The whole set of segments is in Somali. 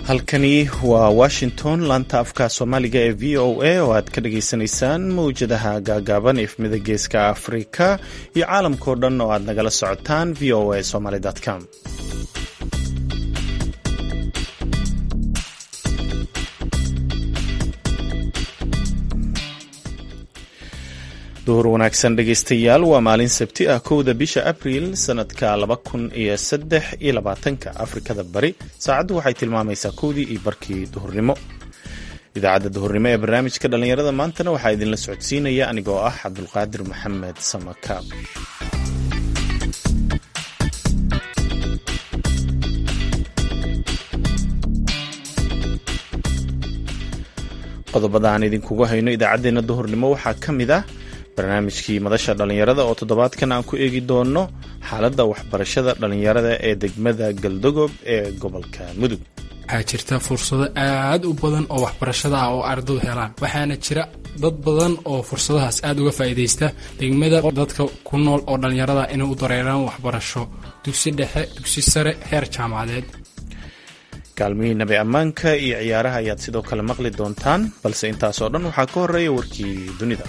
halkani waa washington laanta afka soomaaliga ee v o a oo aad ka dhagaysanaysaan mawjadaha gaagaaban efmida geeska afrika iyo caalamkao dhan oo aad nagala socotaan v o a somaly.com. duhur wanaagsan dhegaystayaal, waa maalin sabti ah 1 bisha abriil sanadka 2023 afrikada bari saacaddu waxay tilmaamaysaa 1:00 duhurnimo. idaacadda duhurnimo ee barnaamijka dhallinyarada maantana waxaa idinla socodsiinaya anigoo ah cabdulqaadir maxamed samakaab. qodobada aan idinkugu hayno idaacaddeenna duhurnimo waxaa ka mid ah barnaamijkii madasha dhallinyarada oo toddobaadkan aan ku eegi doono xaaladda waxbarashada dhallinyarada ee degmada galdogob ee gobolka mudug. waxaa jirta fursado aad u badan oo waxbarashada ah oo ardadu helaan, waxaana jira dad badan oo fursadahaas aad uga faa'iidaysta degmada. dadka ku nool oo dhallinyarada inay u dareeraan waxbarasho dugsi dhexe, dugsi sare, heer jaamacadeed. kaalmihii nabi ammaanka iyo ciyaaraha ayaad sidoo kale maqli doontaan, balse intaasoo dhan waxaa ka horreeya warkii dunida.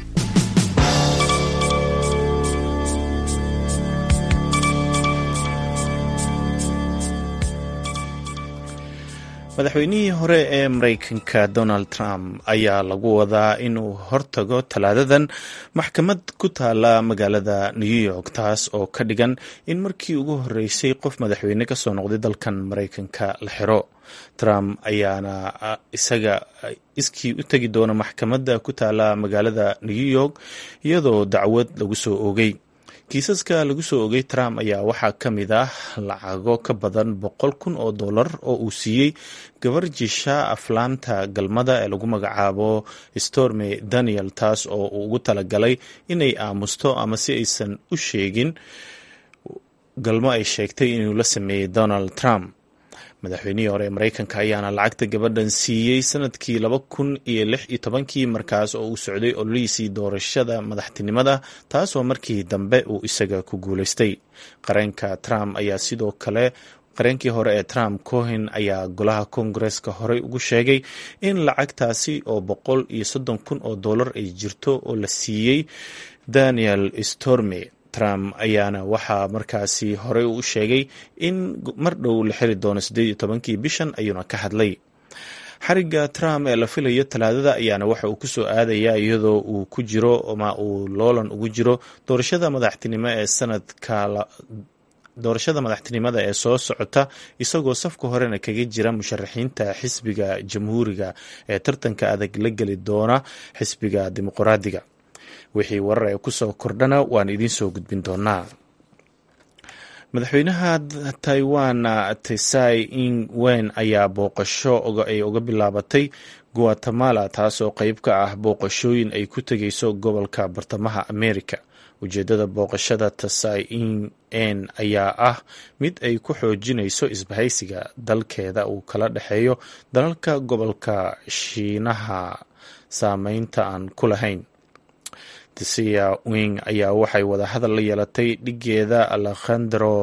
madaxweynihii hore ee maraykanka donald trump ayaa lagu wadaa inuu hortago talaadadan maxkamad ku taala magaalada new york, taas oo ka dhigan in markii ugu horreysay qof madaxweyne ka soo noqday dalkan maraykanka la xiro. trump ayaana isaga iskii u tegi doona maxkamadda ku taala magaalada new york iyadoo dacwad lagu soo oogay. kiisaska lagu soo ogay trump ayaa waxaa ka mid ah lacago ka badan $100,000 oo uu siiyey gabar jisha aflaamta galmada ee lagu magacaabo Stormy Daniel, taas oo uu ugu talagalay inay aamusto ama si aysan u sheegin galmo ay sheegtay inuu la sameeyey Donald Trump. madaxweynihii hore ee maraykanka ayaana lacagta gabadhan siiyey sanadkii 2016 markaas oo uu socday ololihiisii doorashada madaxtinimada, taasoo markii dambe uu isaga ku guulaystay. qareenka Trump ayaa sidoo kale qareenkii hore ee Trump, Cohen, ayaa golaha koongareeska horey ugu sheegay in lacagtaasi oo $130,000 ay jirto oo la siiyey Daniel Stormy. Trump ayaana waxaa markaasi horey u sheegay in mar dhow la xiri doono 18 bishan ayuuna ka hadlay. xariga Trump ee la filayo talaadada ayaana waxa uu kusoo aadayaa iyadoo uu ku jiro ama uu loolan ugu jiro doorashada madaxtinimada ee soo socota, isagoo safka horena kaga jira musharaxiinta xisbiga jamhuuriga ee tartanka adag la geli doona xisbiga dimuqraadiga. wixii warar ee kusoo kordhana waan idiin soo gudbin doonaa. madaxweynaha Taiwan Tsai Ing-wen ayaa booqasho ay uga bilaabatay Guatemala, taasoo qayb ka ah booqashooyin ay ku tegayso gobolka bartamaha Amerika. ujeedada booqashada Tsai Ing-en ayaa ah mid ay ku xoojinayso isbahaysiga dalkeeda uu kala dhexeeyo dalalka gobolka Shiinaha saameynta aan ku lahayn. Tsia Wing ayaa waxay wada hadal la yeelatay dhigeeda Alejandro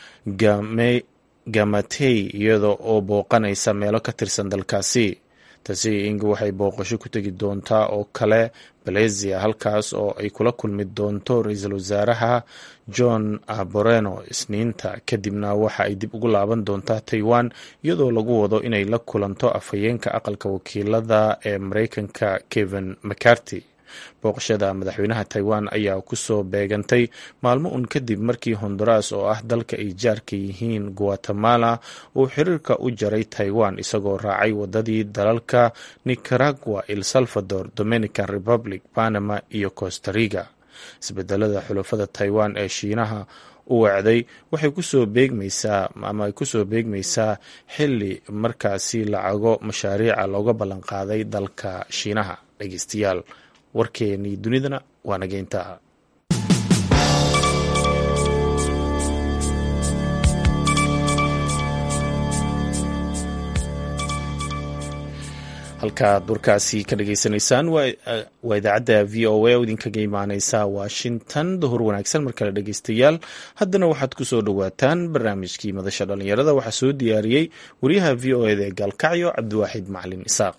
Gamatei iyada oo booqanaysa meelo ka tirsan dalkaasi. Tsia Ing waxay booqasho ku tegi doontaa oo kale Malaysia, halkaas oo ay kula kulmi doonto ra-iisul wasaaraha John Moreno Isniinta. kadibna waxa ay dib ugu laaban doontaa Taiwan iyadoo lagu wado inay la kulanto afhayeenka aqalka wakiilada ee Maraykanka Kevin McCarthy. booqashada madaxweynaha Taiwan ayaa ku soo beegantay maalmo un kadib markii Honduras oo ah dalka ay jaarka yihiin Guatemala uu xiriirka u jaray Taiwan, isagoo raacay wadadii dalalka Nicaragua, El Salvador, Dominican Republic, Panama iyo Costa Rica. isbedelada xulafada Taiwan ee Shiinaha u wacday waxay kusoo beegmaysaa xilli markaasi lacago mashaariica looga ballan qaaday dalka Shiinaha. dhegeystayaal, warkeenii dunidana waa nageyntaa. halkaad warkaasi ka dhageysanaysaan waa idaacadda v o a oo idinkaga imaaneysa washington. duhur wanaagsan mar kale dhegeystayaal. haddana waxaad ku soo dhowaataan barnaamijkii madasha dhalinyarada. waxaa soo diyaariyey wariyaha v o eda ee gaalkacyo cabdiwaaxid macalin isaaq.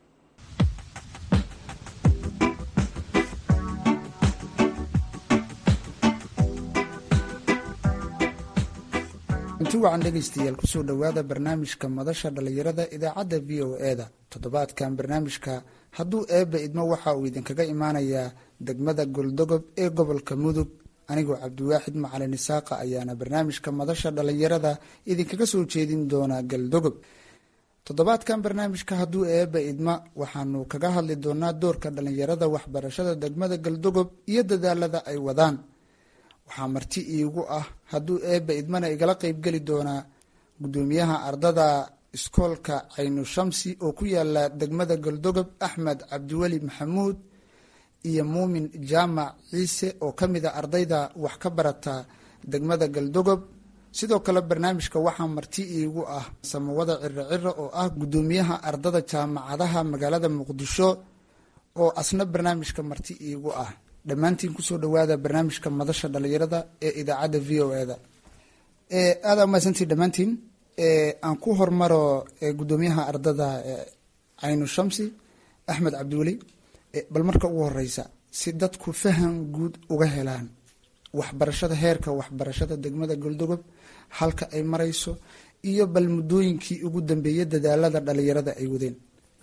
inti wacan dhegaystayaal kusoo dhowaada barnaamijka madasha dhalinyarada idaacadda v o eda. toddobaadkan barnaamijka hadduu eebba idmo waxa uu idinkaga imaanayaa degmada goldogob ee gobolka mudug. anigoo cabdiwaaxid macalin isaaqa ayaana barnaamijka madasha dhalinyarada idinkaga soo jeedin doonaa galdogob. toddobaadkan barnaamijka hadduu eebba idma waxaanu kaga hadli doonaa doorka dhalinyarada waxbarashada degmada galdogob iyo dadaalada ay wadaan. waxaa marti iigu ah hadduu eebba idmana igala qeybgeli doonaa gudoomiyaha ardada iskoolka caynu shamsi oo ku yaala degmada galdogob axmed cabdiweli maxamuud iyo muumin jaamac ciise oo ka mid a ardayda wax ka barata degmada galdogob. sidoo kale barnaamijka waxaa marti iigu ah samawada cirociro oo ah gudoomiyaha ardada jaamacadaha magaalada muqdisho oo asna barnaamijka marti iigu ah. dhammaantiin kusoo dhowaada barnaamijka madasha dhalinyarada ee idaacadda v o eda. aada umahadsantii dhammaantiin. aan ku hormaro gudoomiyaha ardada caynu shamsi axmed cabdiweli. bal marka ugu horeysa si dadku faham guud uga helaan waxbarashada heerka waxbarashada degmada galdogob halka ay mareyso iyo bal muddooyinkii ugu dambeeyay dadaalada dhalinyarada ay wadeen.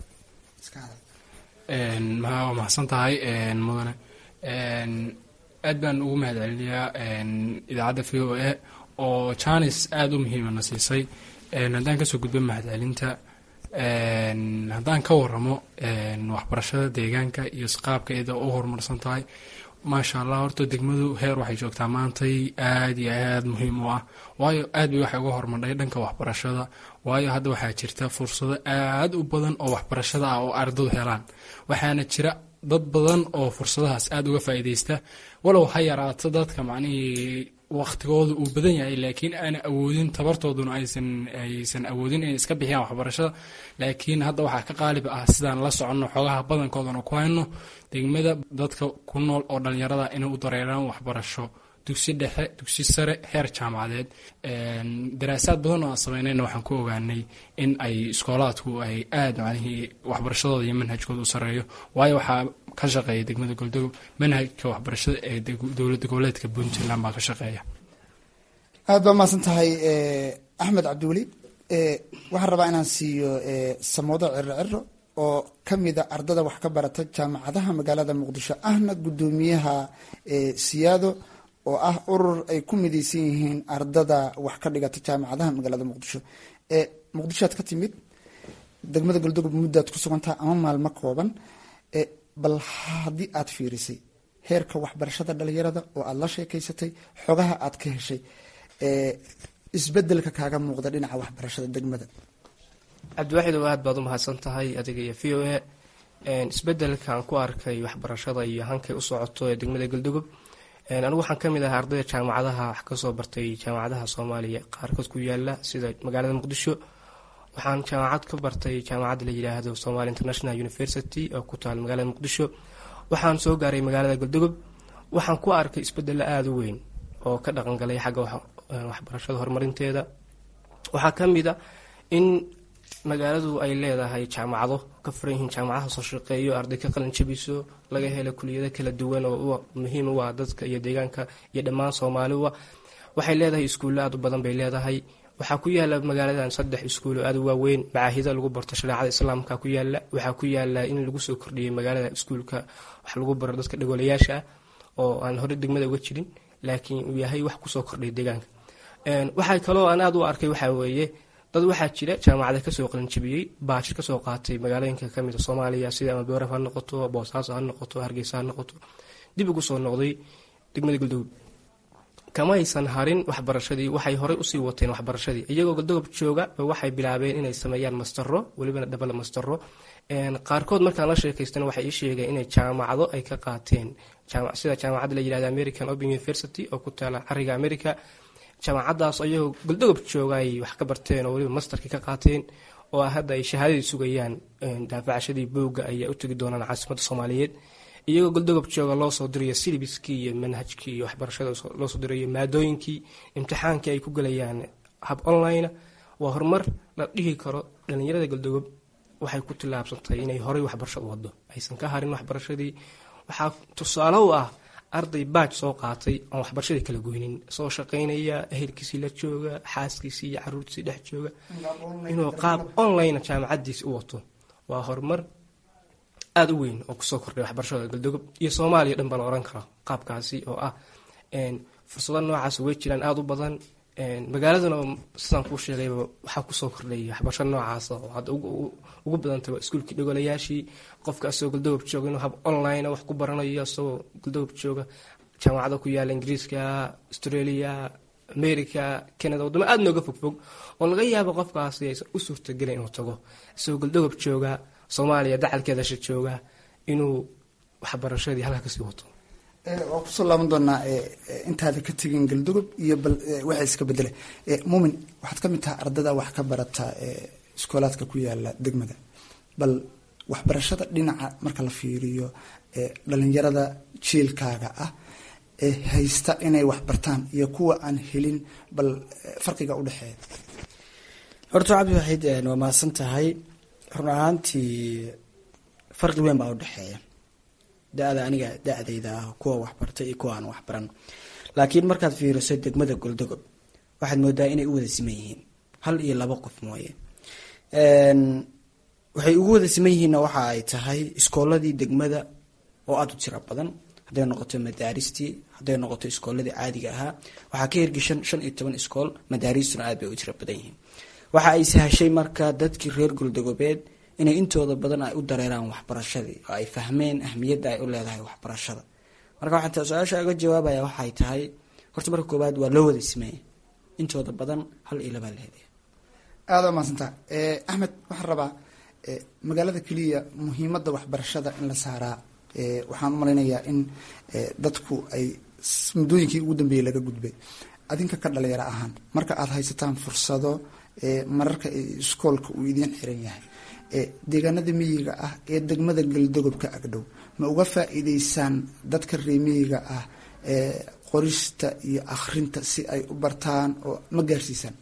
waa mahadsan tahay mudane. aad baan ugu mahad celinayaa idaacadda v o a oo janis aada u muhiimana siisay. haddaan kasoo gudbo mahad celinta, haddaan ka waramo waxbarashada deegaanka iyo qaabka iyada u horumarsan tahay, maasha allah. horta degmadu heer waxay joogtaa maantay aada iyo aada muhiim u ah, waayo aad bay waxay uga hormardhay dhanka waxbarashada. waayo hadda waxaa jirta fursado aada u badan oo waxbarashada ah oo ardadu helaan. waxaana jira dad badan oo fursadahaas aada uga faa'iideysta, walow ha yaraato dadka macnihii waqtigooda uu badan yahay, laakiin aana awoodin, tabartooduna aysan awoodin inay iska bixiyaan waxbarashada. laakiin hadda waxaa ka qaalib ah sidaan la soconno xoogaha badankoodana ku hayno degmada dadka ku nool oo dhalinyarada inay u dareeraan waxbarasho dugsi dhexe, dugsi sare, heer jaamacadeed. daraasaad badan oo aan sameynayna waxaan ku ogaanay in ay iskoolaadku ay aada macnihii waxbarashadooda iyo manhajkooda u sareeyo. waayo waxaa ka shaqeeya degmada galdogob manhajka waxbarashada ee dowlada goboleedka puntland baa ka shaqeeya. aada baa mahadsan tahay axmed cabdiweli. waxaan rabaa inaan siiyo samoodo cirociro oo ka mida ardada wax ka barata jaamacadaha magaalada muqdisho ahna gudoomiyaha siyaado oo ah urur ay ku mideysan yihiin ardada wax ka dhigata jaamacadaha magaalada muqdisho. muqdishoad ka timid, degmada galdogob muddaad ku sugantaha ama maalmo kooban. bal haddii aad fiirisay heerka waxbarashada dhalinyarada oo aada la sheekeysatay, xogaha aad ka heshay, isbedelka kaaga muuqda dhinaca waxbarashada degmada. cabdiwaaxid oo aad baad u mahadsan tahay adiga iyo v o a. isbedelkaan ku arkay waxbarashada iyo hankay u socoto ee degmada galdogob, anigu waxaan ka mid ahaa ardayda jaamacadaha wax kasoo bartay jaamacadaha soomaaliya qaarkood ku yaala sida magaalada muqdisho. waxaan jaamacad ka bartay jaamacadda la yidhaahdo Somali International University oo ku taal magaalada muqdisho. waxaan soo gaaray magaalada galdogob, waxaan ku arkay isbedelo aada u weyn oo ka dhaqan galay xagga waxbarashada horumarinteeda. waxaa ka mid a in magaaladu ay leedahay jaamacado ka furan yihiin, jaamacadaha soo shaqeeyo, arday ka qalin jabiso, laga helo kuliyado kala duwan oo muhiim u ah dadka iyo deegaanka iyo dhammaan Soomaaliya. waxay leedahay iskuulo aad u badan bay leedahay. waxaa ku yaala magaaladan 3 iskuul oo aad u waaweyn, macaahida lagu barto shareecada islaamka ku yaala. waxaa ku yaala in lagu soo kordhiyay magaalada iskuulka wax lagu baro dadka dhagoolayaasha oo aan hore degmada uga jirin, laakiin uu yahay wax ku soo kordhay deegaanka. waxaa kaloo aan aad u arkay waxaa weeye dad waxaa jira jaamacada kasoo qalin jabiyey, baashir kasoo qaatay magaalooyinka ka mid a Soomaaliya sida ama Booraf ha noqoto, Boosaaso ha noqoto, Hargeysa ha noqoto, dib ugu soo noqday degmada galdogob. kama aysan harin waxbarashadii, waxay horey usii wateen waxbarashadii iyagoo galdogob jooga. waxay bilaabeen inay sameeyaan mastaro, welibana double mastaro. qaarkood markaan la sheekaystana waxay ii sheegeen inay jaamacado ay ka qaateen, sida jaamacadda la yidhahdo American Open University oo ku taala cariga America. jaamacadaas ayagoo galdogob jooga ay wax ka barteen oo weliba masterkii ka qaateen oo hadda ay shahaadadii sugayaan daafacashadii buugga ayaa u tegi doonaan caasimadda Soomaaliyeed iyagoo Galdogob jooga loo soo dirayo syllabuskii iyo manhajkii iyo waxbarashada loo soo dirayo maadooyinkii imtixaankii ay ku galayaan hab online waa horumar la dhihi karo dhalinyarada Galdogob waxay ku tilaabsantay inay horay waxbarasho u wado aysan ka harin waxbarashadii waxaa tusaale u ah arday baaj soo qaatay oo waxbarashadii kala goynin soo shaqaynaya ehelkiisii la jooga xaaskiisii iyo caruurtiisii dhex jooga inuu qaab online jaamacadiisa u wato waa horumar aad u weyn oo kusoo kordhay waxbarashada Galdogob iyo Soomaaliya dhan baan oran karaa qaabkaasi oo ah fursado noocaas way jiraan aad u badan magaaladuna sidaan ku sheegayba waxaa kusoo kordhay waxbarasho noocaas oo hadda ugu badantay iskuulkii dhagolayaashii qofka asoo Galdogob jooga inuu hab online wax ku baranayo asoo Galdogob jooga jaamacado ku yaala Ingiriiska Australia America Canada wadamo aad nooga fogfog oo laga yaabo qofkaasi aysan u suurtagelin inuu tago asoo Galdogob jooga Soomaaliya dacalkeeda jooga inuu waxbarashadii halka ka sii wato waa kusoo laaban doonaa intaada ka tegin Galdogob iyo bal waxa iska bedelay muumin waxaad ka mid tahay ardada wax ka barata iskoolaadka ku yaala degmada bal waxbarashada dhinaca marka la fiiriyo dhalinyarada jiilkaaga ah haysta inay wax bartaan iyo kuwa aan helin bal farqiga u dhaxeeya horta Cabdi Waxiid waa maasan tahay run ahaantii farqi weyn baa u dhaxeeya aniga da'dayda kuwa wax bartay iyo kuwa aan wax baran laakiin markaad fiiriso degmada Galdogob waxaad moodaa inay u wada siman yihiin hal iyo laba qof mooye waxay ugu wada siman yihiin waxa ay tahay iskooladii degmada oo aad u tiro badan haday noqoto madaaristii haday noqoto iskooladii caadiga ahaa waxa ka hirgashan 15 iskool madaaristuna aad bay u tiro badan yihiin waxa ay sahashay marka dadkii reer Galdogobeed inay intooda badan ay u dareeraan waxbarashadii oo ay fahmeen ahmiyadda ay u leedahay waxbarashada marka waxaan su'aasha uga jawaabaya waxay tahay horta marka koobaad waa loo wada sameeyay intooda badan hal iyo laba leedahay aad ma santa Ahmed waxaan rabaa magaalada kaliya muhiimadda waxbarashada in la saaraa waxaan u maleynayaa in dadku ay mudooyinkii ugu dambeeyay laga gudbay adinka ka dhalinyaro ahaan marka aad haysataan fursado mararka iskoolka uu idin xiran yahay deegaanada miyiga ah ee degmada Galdogob ka agdhow ma uga faa'iideysaan dadka reer miyiga ah qorista iyo akhrinta si ay u bartaan oo ma gaarsiisaan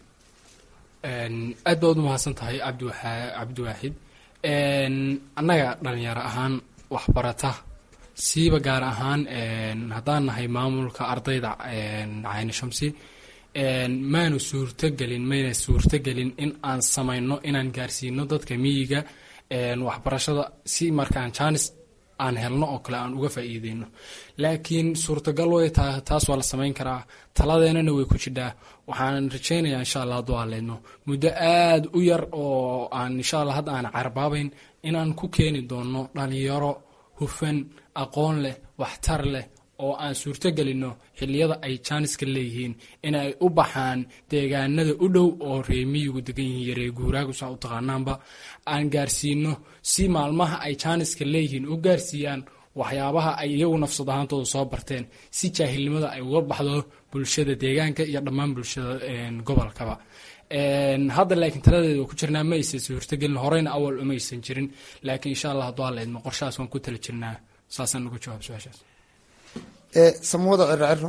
aad baad u mahadsan tahay Cabdi Waxiid annaga dhalinyaro ahaan waxbarata siiba gaar ahaan haddaan nahay maamulka ardayda Cayni Shamsi mayna suurtagelin in aan samayno inaan gaarsiino dadka miyiga waxbarashada si markaan chance aan helno oo kale aan uga faa'iideyno laakiin suurtagal way taas waa la samayn karaa taladeena way ku jidhaa waxaan rajaynayaa insha Allah hadduu aleedno muddo aad u yar oo aan insha Allah hadda aan carbaabayn inaan ku keeni doono dhalinyaro hufan aqoon leh waxtar leh oo aan suurtagelino xilliyada ay janiska leeyihiin inay u baxaan deegaanada u dhow oo reemiyigu degan yihiin reer guuraagu saa u taqaanaanba aan gaarsiino si maalmaha ay janiska leeyihiin u gaarsiiyaan waxyaabaha ay iyagu nafsad ahaantooda soo barteen si jaahilnimada ay uga baxdo bulshada deegaanka iyo dhammaan bulshada gobolkaba hadda laakiin taladeeda ku jirnaa ma aysan suurtagelin horeyna awal uma aysan jirin laakiin insha Allah hadduu aleedmo qorshahaas waan ku tala jirnaa saasaan uga jawaab su-aashaas samawada cirro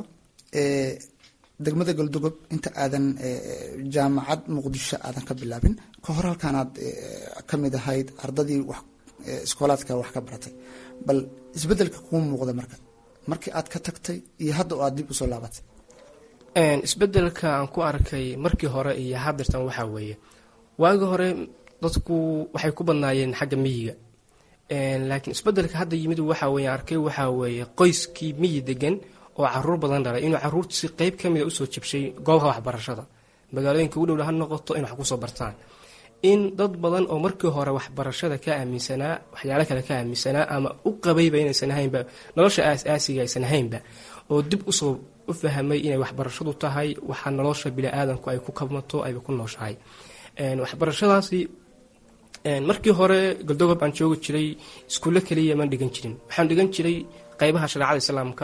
degmada Galdogob inta aadan jaamacad Muqdisho aadan ka bilaabin ka hor halkaanaad ka mid ahayd ardadii wax iskoolaadka wax ka baratay bal isbedelka kuu muuqda markii aad ka tagtay iyo hadda oo aad dib u soo laabatay isbedelka aan ku arkay markii hore iyo hadda waxa weeye waagi hore dadku waxay ku badnaayeen xagga miyiga laakiin isbedelka hadda yimid waxa weeye qoyskii miyi degan oo caruur badan dhalay inuu caruurtiisi qayb ka mid ah usoo jabshay goobaha waxbarashada magaalooyinka ugu dhow ha noqoto in wax ku soo bartaan in dad badan oo markii hore waxbarashada ka aaminsanaa waxyaalo kale ka aaminsanaa ama u qabayba inaysan ahaynba nolosha aasiga aysan ahaynba oo dib usoo u fahmay inay waxbarashadu tahay waxa nolosha bini'aadanku ay ku kabmato ay ku nooshahay waxbarashadaasi markii hore Galdogob aan joogi jiray iskuulo kaliya ma dhigan jirin waxaan dhigan jiray qaybaha shariicada islaamka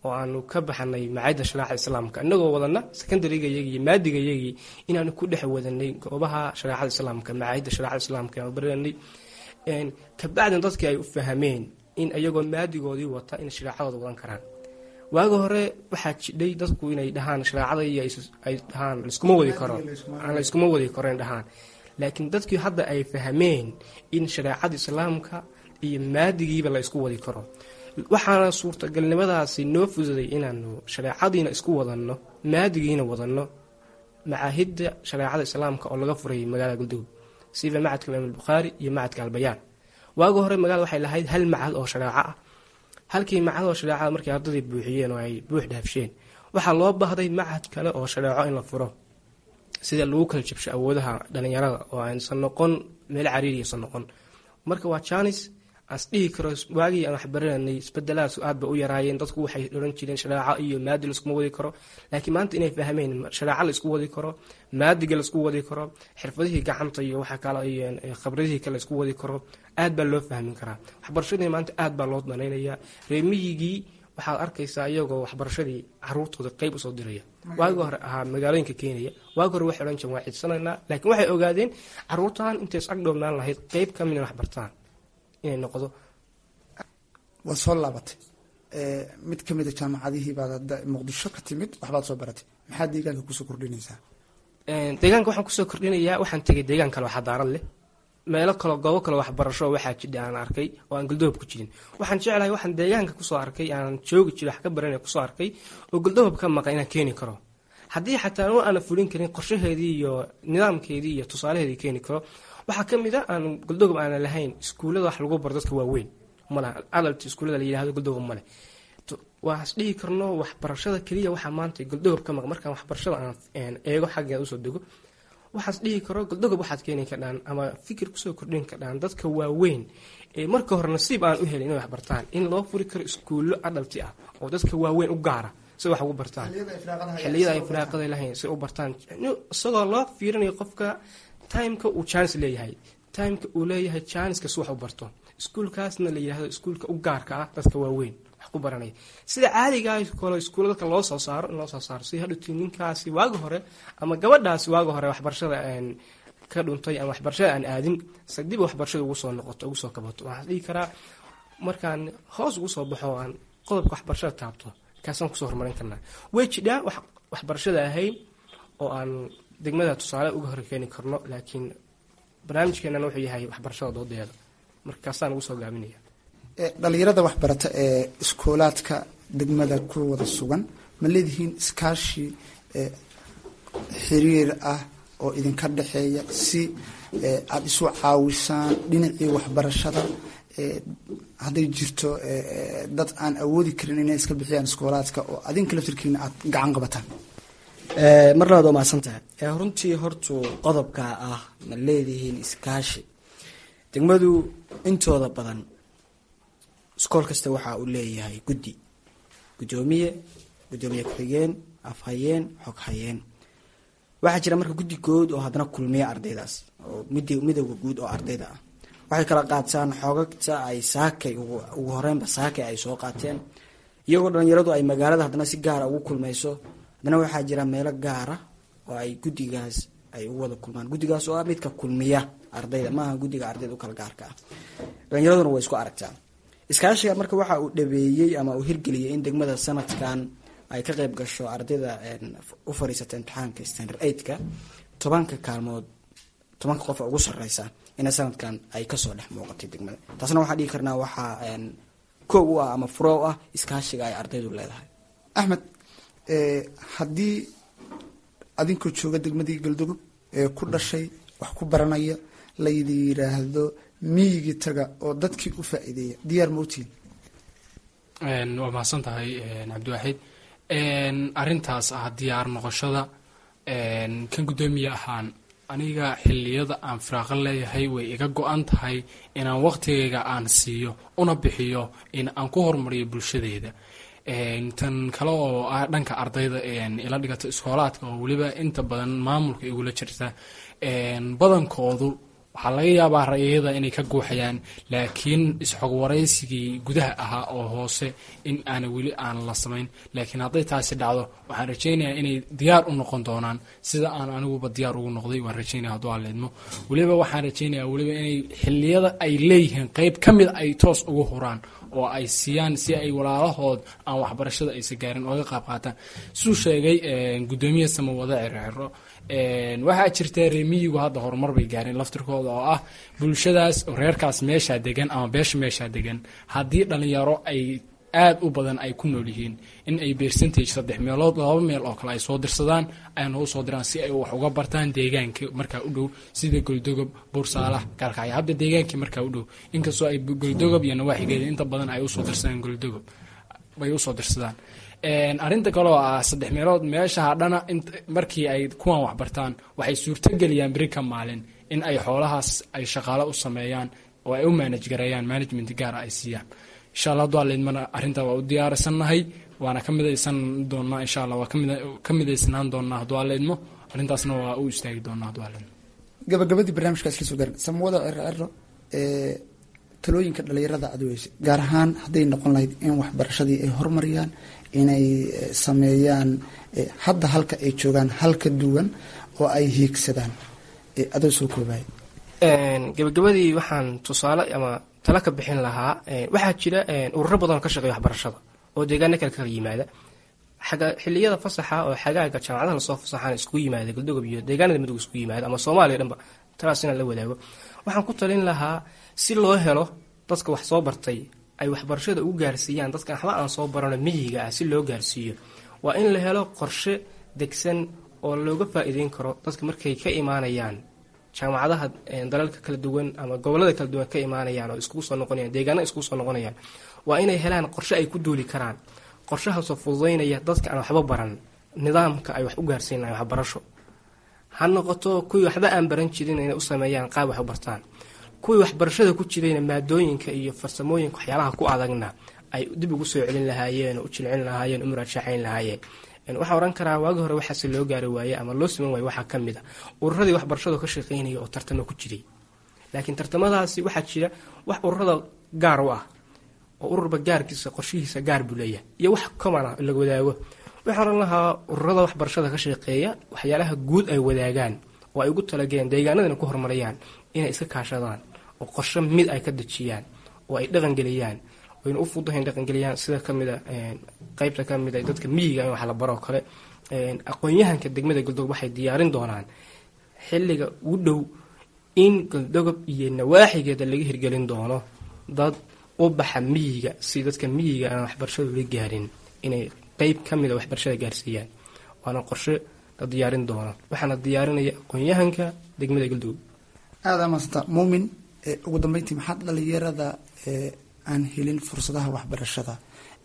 oo aanu ka baxnay macaayidda shareecada islaamka inagoo wadana secondariga iyagii iyo maadiga iyagii inaanu ku dhex wadanay goobaha shareecada islaamka macaayidda shareecada islaamka aanu baranay kabacdin dadkii ay u fahameen in iyagoo maadigoodii wata in shareecadooda wadan karaan. waaga hore waxaa jidhay dadku inay dhahaan shareecada iyo ay dhahaan laiskuma wadi karo aan laiskuma wadi karoin dhahaan, laakiin dadkii hadda ay fahameen in shareecada islaamka iyo maadigiiba la isku wadi karo. waxaana suurtagalnimadaasi noo fududay inaanu shareecadiina isku wadanno maadigiina wadanno macaahidda shareecada islaamka oo laga furay magaalada Galdogob sida macadka Imaam Bukhari iyo macadka Albayaan. waaga hore magaalada waxay lahayd hal macad oo shareeco ah, halkii macad oo shareecada markii ardadii buuxiyeen oo ay buux dhaafsheen waxaa loo baahday macad kale oo shareeco in la furo sida lagu kala jabsho awoodaha dhalinyarada oo aysan noqon meel cariiriysan noqon. marka waa chance as dhihi karo waagii aan waxbaranay isbedelaas aad ba u yaraayeen, dadku waxay oran jireen shareeco iyo maadi la isku wadi karo, laakiin maanta inay fahmeen shareeco la isku wadi karo, maadiga la isku wadi karo, xirfadihii gacanta iyo waxa kale ay khibradihii kale isku wadi karo aad baa loo fahmin karaa. waxbarashadii maanta aad baa loo danaynayaa. reemiyigii waxaad arkaysaa iyagoo waxbarashadii caruurtooda qayb usoo diraya. waagi hore ahaa magaalooyinka Kenya waagi hore waxay oran jireen waa cidsanaynaa, laakiin waxay ogaadeen caruurtan intays agdhownaan lahayd qayb ka mid ah waxbartaan inay noqdo. waa soo laabatay mid ka mid a jaamacadihii baad Muqdisho ka timid waxbaad soo baratay, maxaa deegaanka kusoo kordhinaysaa? deegaanka waxaan kusoo kordhinayaa waxaan tegay deegaan kale oo xadaarad leh, meelo kale goobo kale waxbarasho waxaa jidha aan arkay oo aan Galdogob ku jirin. waxaan jeclahay waxaan deegaanka kusoo arkay aan joogi jiray wax ka baranay kusoo arkay oo Galdogob ka maqan inaan keeni karo, haddii xataa aan fulin karin qorshaheedii iyo nidaamkeedii iyo tusaalaheedii keeni karo. waxaa ka mid ah aan Galdogob aan lahayn iskuulada wax lagu baro dadka waaweyn malaha adult iskuulada la yiraahdo Galdogob male. waa isdhihi karno waxbarashada kaliya waxa maanta Galdogob ka maqan. markaan waxbarashada aan eego xaggeeda usoo dego waxaas dhihi karo Galdogob waxaad keeni kadhaan ama fikir kusoo kordhin kadhaan dadka waaweyn ee marka hore nasiib aan u helin inay wax bartaan, in loo furi karo iskuulo adalti ah oo dadka waaweyn u gaara si wax ugu bartaan xilliyada ay firaaqada lahayn si u bartaan, isagoo loo fiirinayo qofka timeka uu chance leeyahay, timeka uu leeyahay chance-ka si wax u barto. iskuulkaasna la yiraahdo iskuulka u gaarka ah dadka waaweyn wax ku baranaya. sida caadiga ah kale iskuulada dadka loo soo saaro si hadhowtii ninkaasi waaga hore ama gabadhaasi waaga hore waxbarashada ka dhuntay ama waxbarashada aan aadin dib waxbarashada ugu soo noqoto ugu soo kabato. waxaan dhihi karaa markaan hoos ugu soo baxo aan qodobka waxbarashada taabto kaasaan kusoo horumarin karnaa. way jidhaa waxbarashada ahayn oo aan degmada tusaale uga hor keeni karno, laakiin barnaamijkeenana wuxuu yahay waxbarashada doodeeda markaasaan ugu soo gaabinaya. dhalinyarada waxbarata ee iskoolaadka degmada ku wada sugan ma leedihiin iskaashi xiriir ah oo idinka dhexeeya si aada isu caawisaan dhinacii waxbarashada hadday jirto dad aan awoodi karin inay iska bixiyaan iskoolaadka oo adinka laftirkiina aad gacan qabataan? mar labaad waa mahadsantahay. runtii hortu qodobka ah ma leedihiin iskaashi. degmadu intooda badan iskool kasta waxa uu leeyahay gudoomiye ku-xigeen, afhayeen, xoghayeen. waxaa jira marka guddi good oo haddana kulmiya ardaydaas oo midowga guud oo ardayda ah. waxay kala qaataan xogagta ay saakay ugu horeynba saakay ay soo qaateen, iyagoo dhalinyaradu ay magaalada haddana si gaara ugu kulmayso. haddana waxaa jira meelo gaara oo ay guddigaas ay u wada kulmaan. guddigaas oo ah midka kulmiya ardayda, maaha guddiga ardayda u kala gaarka ah. dhalinyaraduna way isku aragtaa. iskaashiga marka waxa uu dhabeeyey ama uu hirgeliyey in degmada sanadkan ay ka qayb gasho ardayda u fariisata imtixaanka standard 8ka 10 kaalmood 10 qof ugu sareysa in sanadkan ay kasoo dhex muuqatay degmada. taasna waxaan dhihi karnaa waxaa koow u ah ama furo ah iskaashiga ay ardaydu leedahay. Axmed, haddii adinkoo jooga degmadii Galdogob ee ku dhashay wax ku baranaya la yiraahdo miyigi taga oo dadkii u faa'iideeya, diyaar ma u tihiin? waa mahadsan tahay cabdiwaaxid. arintaas ah diyaar noqoshada kan gudoomiye ahaan aniga xilliyada aan firaaqo leeyahay way iga go-an tahay inaan waqtigayga aan siiyo una bixiyo in aan ku horumariyo bulshadeeda. tan kale oo ah dhanka ardayda ila dhigata iskoolaadka oo weliba inta badan maamulka igula jirta badankoodu waxaa laga yaabaa ra'yada inay ka guuxayaan, laakiin isxog waraysigii gudaha ahaa oo hoose in aana weli aan la samayn. laakiin hadday taasi dhacdo waxaan rajaynayaa inay diyaar u noqon doonaan sida aan aniguba diyaar ugu noqday. waan rajaynaya hadduu aan leedmo. weliba waxaan rajaynayaa weliba inay xilliyada ay leeyihiin qayb ka mid ay toos ugu huraan oo ay siiyaan si ay walaalahood aan waxbarashada aysa gaarin ooga qaab qaataan. siduu sheegay gudoomiye Samawada Circiro, waxaa jirta reemiyigu hadda horumar bay gaareen laftirkooda oo ah bulshadaas reerkaas meeshaa degan ama beesha meeshaa degan haddii dhalinyaro ay aad u badan ay ku nool yihiin in ay percentage 3 meelood 2 meel oo kale ay soo dirsadaan ayna u soo diraan si ay wax uga bartaan deegaanka markaa u dhow sida Goldogob, Buursaalax, Kalkacyo. hadda deegaankii markaa u dhow inkastoo ay Goldogob iyo nawaaxigeeda inta badan ay u soo dirsadaan Goldogob bay u soo dirsadaan. arrinta kale oo ah 3 meelood meesha hadhana markii ay kuwan wax bartaan waxay suurto geliyaan bari ka maalin in ay xoolahaas ay shaqaale u sameeyaan oo ay u manage gareeyaan management gaar ah ay siiyaan. insha Allah dualeedmana arrinta waa u diyaarsannahay, waana ka midaysan doonaa insha Allah, waa ka midaysanaan doonaa dualeedmo, arrintaasna waa u istaagi doonaa dualeedmo. gabagabadii barnaamijkaas la soo gaarin Samawada Circiro talooyinka dhalinyarada aad weyse gaar ahaan hadday noqon lahayd in waxbarashadii ay horumariyaan, inay sameeyaan hadda halka ay joogaan halka duwan oo ay hiigsadaan adoo soo koobay. gabagabadii waxaan tusaale ama tala ka bixin lahaa, waxaa jira ururo badan oo ka shaqeeya waxbarashada oo deegaano kala yimaada xilliyada fasaxa oo xagaaga jaamacadaha lasoo fasaxaan isku yimaada Galdogob iyo deegaanada Mudug isku yimaada ama Soomaaliya dhanba taas in la wadaago. waxaan ku talin lahaa si loo helo dadka wax soo bartay ay waxbarashada u gaarsiiyaan dadka waxba aan soo baran miyiga ah, si loo gaarsiiyo waa in la helo qorshe degsan oo looga faa'iideyn karo dadka markay ka imaanayaan jaamacadaha dalalka kala duwan ama gobolada kala duwan ka imaanayaan oo isku soo noqonayaan deegaanada isku soo noqonayaan. waa inay helaan qorshe ay ku duuli karaan, qorshahaas oo fududeynaya dadka aan waxba baran nidaamka ay wax u gaarsiinayaan waxbarasho. ha noqoto kuwii waxba aan baran jirin inay u sameeyaan qaab wax u bartaan, kuwii waxbarashada ku jirayna maadooyinka iyo farsamooyinka waxyaalaha ku adagna ay dib ugu soo celin lahaayeen oo u jilcin lahaayeen, u muraajacayn lahaayeen. waxaa oran karaa waagi hore waxaase loo gaari waaye ama loo siman waaye waxaa ka mid a ururadii waxbarashada ka shaqeynaya oo tartamo ku jiray. laakiin tartamadaasi waxaa jira wax ururada gaar u ah oo ururba gaarkiisa qorshihiisa gaar buu leeyahay iyo wax common ah la wadaago. waxaan oran lahaa ururada waxbarashada ka shaqeeya waxyaalaha guud ay wadaagaan oo ay ugu talagaleen deegaanadana ku horumariyaan inay iska kaashadaan oo qorshe mid ay ka dejiyaan oo ay dhaqangeliyaan wayna u fududahay dhaqangeliyaan. sida ka mid a qaybta ka mid ah dadka miyiga in wax la baro kale aqoon-yahanka degmada Galdogob waxay diyaarin doonaan xilliga ugu dhow in Galdogob iyo nawaaxigeeda laga hirgelin doono dad u baxa miyiga si dadka miyiga aan waxbarashada la gaarin inay qayb ka mid ah waxbarashada gaarsiiyaan. waana qorshe la diyaarin doono, waxaana diyaarinaya aqoon-yahanka degmada Galdogob. aada maasta muumin, ugu dambeyntii maxaad dhalinyarada aan helin fursadaha waxbarashada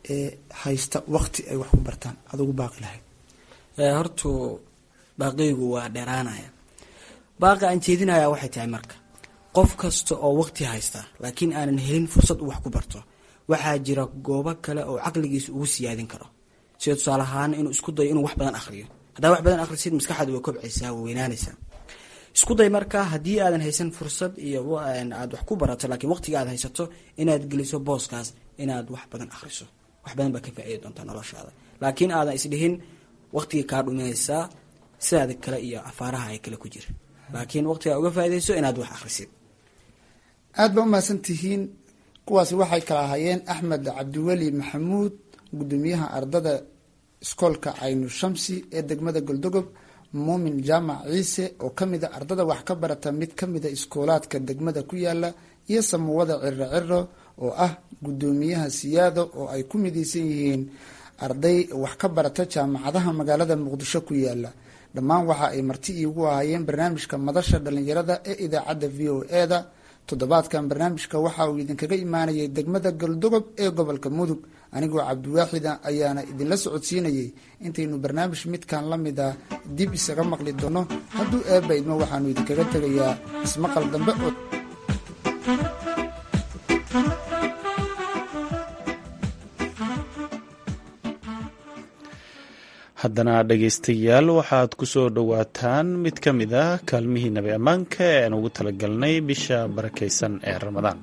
haysta waqti ay wax ku bartaan adugu baaqi lahayd? hortu baaqiygu waa dheeraanaya. baaqi aan jeedinaya waxay tahay marka qof kasta oo waqti haysta laakiin aanan helin fursad uu wax ku barto, waxaa jira goobo kale oo caqligiisa ugu siyaadin karo. sida tusaale ahaan inuu isku dayo inuu wax badan akhriyo. haddaa wax badan akhrisid maskaxaadu way kobcaysaa, way weynaanaysaa. isku day marka haddii aadan haysan fursad iyo aad wax ku barato laakiin waqtiga aad haysato inaad geliso booskaas inaad wax badan akhriso. wax badan baa ka faa'iidi doontaa noloshaada, laakiin aadan isdhihin waqtiga kaa dhuminaysaa sidaada kale iyo afaaraha ay kale ku jira, laakiin waqtiga uga faa'iidayso inaad wax akhrisid. aad ba umahadsan tihiin. kuwaasi waxay kala ahaayeen Axmed Cabdiweli Maxamuud, gudoomiyaha ardada iskoolka Aynu Shamsi ee degmada Galdogob, Muumin Jaamac Ciise oo ka mid a ardada wax ka barata mid ka mid a iskoolaadka degmada ku yaala, iyo Samawada Circiro oo ah gudoomiyaha Siyaado oo ay ku midaysan yihiin arday wax ka barata jaamacadaha magaalada Muqdisho ku yaala. dhammaan waxa ay marti iigu ahaayeen barnaamijka madasha dhalinyarada ee idaacadda VOA-da. toddobaadkan barnaamijka waxa uu idinkaga imaanayay degmada Galdogob ee gobolka Mudug. anigoo Cabdiwaaxida ayaana idinla socodsiinayay. intaynu barnaamij midkan la mid ah dib isaga maqli doono hadduu eebba idmo waxaanu idinkaga tegayaa ismaqal dambe oo haddana dhegaystayaal waxaad ku soo dhowaataan mid ka mid ah kaalmihii nabi ammaanka ee aan ugu talagalnay bisha barakaysan ee ramadaan.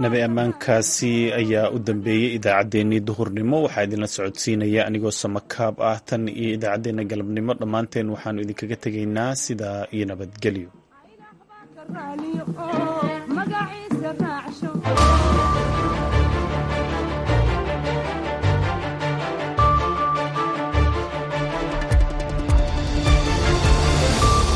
nabi ammaankaasi ayaa u dambeeyey idaacaddeenii duhurnimo. waxaa idinla socodsiinaya anigoo samakaab ah. tan iyo idaacaddeenna galabnimo dhammaanteen waxaanu idinkaga tegaynaa sidaa iyo nabadgelyo.